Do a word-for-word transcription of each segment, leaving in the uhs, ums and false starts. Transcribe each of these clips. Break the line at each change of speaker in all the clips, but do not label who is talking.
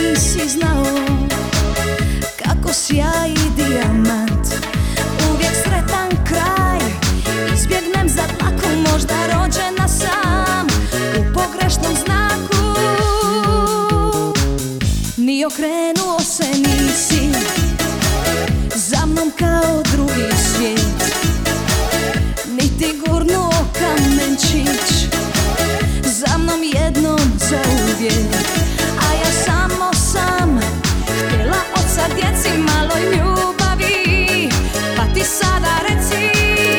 nisi znao kako sjaji dijamant. Uvijek sretan kraj, izbjegnem za dlaku, možda rođena sam u pogrešnom znaku. Ni okrenuo se nisi za mnom kao drugi svijet, niti gurnuo kamenčić za mnom jednom zauvijek. A ja samo sam htjela od sad djeci maloj ljubavi, pa ti sada reci,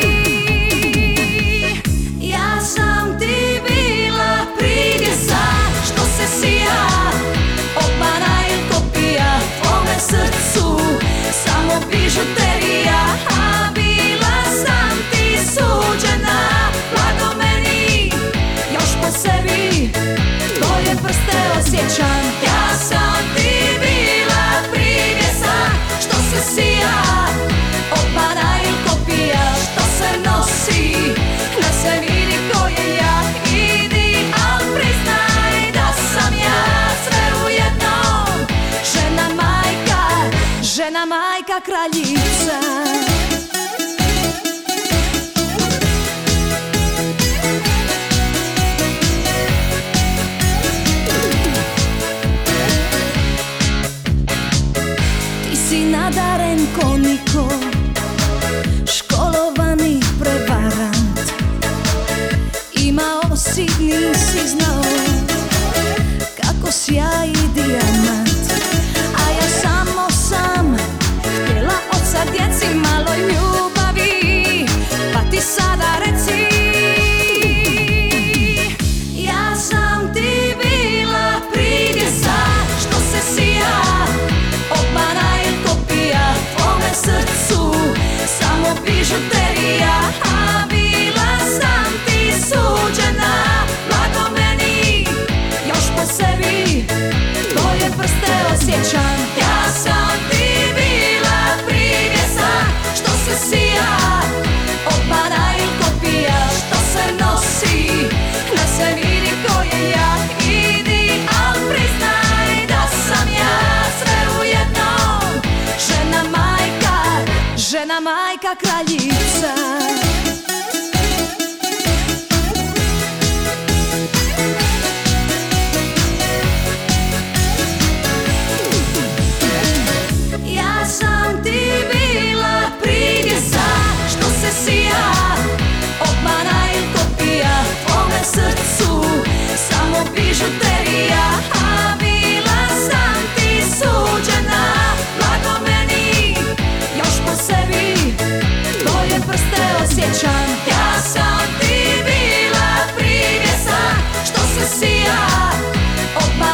ja sam ti bila privjesa što se sija, obmana ili kopija tvome srcu, samo bižuterija. A bila sam ti suđena, blago meni još po sebi tvoje prste osjećam. Ja sam ti bila privjesa što se sija, obmana ili kopija što se nosi, na se vidi ko je ja. Idi, al priznaj da sam ja sve ujedno, žena majka, žena majka kraljica. Nadaren ko niko, školovani prevarant, imao si, nisi znao kako sjaji dijamant. A ja samo sam htjela od sad djeci maloj ljubavi, pa ti sada reci, ja sam ti bila privjesa što se sija, obmana ili kopija tvome srcu, samo bižuterija. A bila sam ti suđena, blago meni još po sebi tvoje prste osjećam. Ja sam ti bila privjesa što se sija, obmana ili kopija što se nosi, na se vidi ko je ja. Idi, al priznaj da sam ja sve ujedno, žena majka, žena majka kraljica. Ja sam ti bila privjesa što se sija, obmana ili kopija tvome srcu, samo bižuterija. A bila sam ti suđena, blago meni još po sebi tvoje prste osjećam. Ja sam ti bila privjesa što se sija, obmana